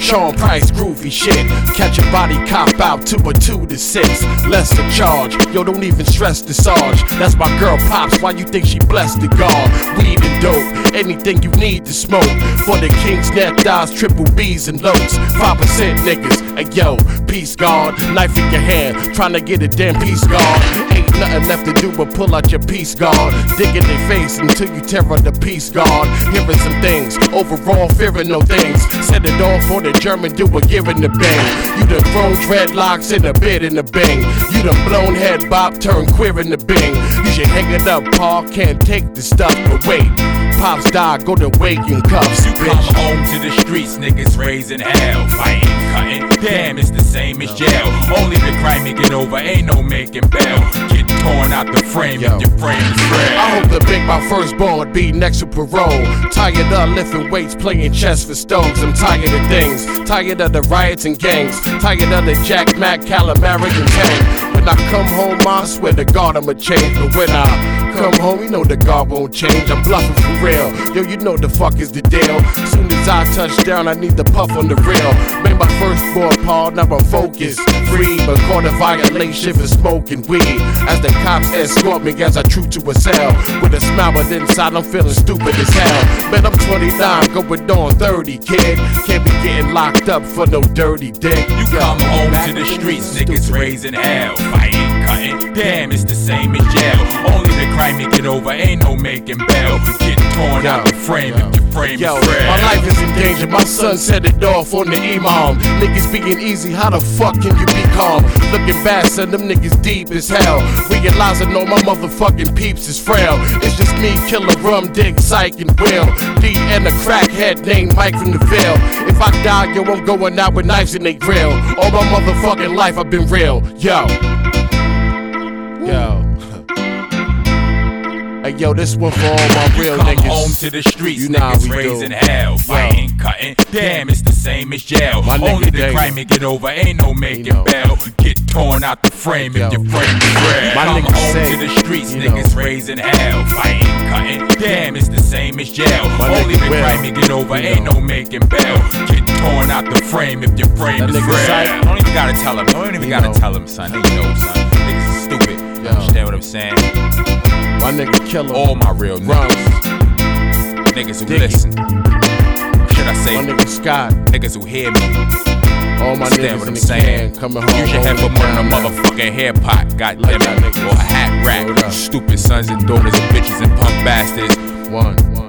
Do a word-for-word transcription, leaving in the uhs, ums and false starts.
Sean Price, groovy shit. Catch a body, cop out to a two to six. Less the charge, yo, don't even stress the Sarge. That's my girl Pops, why you think she blessed the God? Weed and dope, anything you need to smoke. For the King's Net dies, triple B's and lows. five percent niggas, hey yo, peace guard. Knife in your hand, tryna get a damn peace guard. Ain't nothing left to do but pull out your peace guard. Dig in their face until you tear up the peace guard. Hearing some things, overall fearing no things. Set it off for the German, do a giving the bang. You done thrown dreadlocks in a bit in the bang. You done blown head bop, turn queer in the bing. You should hang it up, Paul, can't take the stuff, but wait. Pops died, go to wake in cuffs, you bitch. Come home to the streets, niggas raising hell. Fighting, cutting, damn, it's the same as jail. Only the crime make it over, ain't no making bail. Get torn out the frame if your frame is real. I hope to make my firstborn be next to parole. Tired of lifting weights, playing chess for stoves. I'm tired of things, tired of the riots and gangs. Tired of the Jack Mac, Calamari and Tang. When I come home, I swear to God I'ma change. But when I come home, you know the God won't change. I'm bluffing for real, yo, you know the fuck is the deal. Soon as I touch down, I need the puff on the real. Made my first board, Paul, now I'm focused. Free, but caught a violation for smoking weed. As the cops escort me as I troop to a cell. With a smile, but inside I'm feeling stupid as hell. Man, I'm twenty-nine, going on thirty, kid. Can't be getting locked up for no dirty dick. You come home to the streets, niggas raising hell. Fighting, cutting, damn, it's the same as jail. Only the crime make it over, ain't no making bail. Get torn yo, out the frame yo, if your frame yo, is real. My life is in danger, my son set it off on the imam. Niggas being easy, how the fuck can you be calm? Looking back, son, them niggas deep as hell. Realizing all my motherfucking peeps is frail. It's just me, Killer, Rum, Dick, Psych, and Will. D and a crackhead named Mike from the Ville. If I die, yo, I'm going out with knives in they grill. All my motherfucking life I've been real, yo. Yo. Hey, yo, this one for all my real you come niggas. Home to the streets, you know niggas raising hell. Fighting, yo, cutting, damn, it's the same as jail. My Only the days. crime make it over, ain't no making you know. bail. Get torn out the frame yo. if your frame is real. My come home say, to the streets, you niggas know. raising hell. Fighting, cutting, damn, it's the same as jail. My Only the will. crime make it over, you ain't know. no making bail. Get torn out the frame if your frame that is real. I don't even gotta tell him. I don't even you gotta know. tell him, son. They know, son. Niggas is stupid. Yo. Understand what I'm saying? My nigga Killer. All my real Rums. niggas. Niggas who Diggy. listen. Should I say? My nigga Scott. Niggas who hear me. All my Understand niggas what in I'm the saying? can, coming home. Use your head for more than a motherfucking hair pot. Goddamn Like it. Or a hat rack. Stupid sons and daughters of bitches and punk bastards. One, one.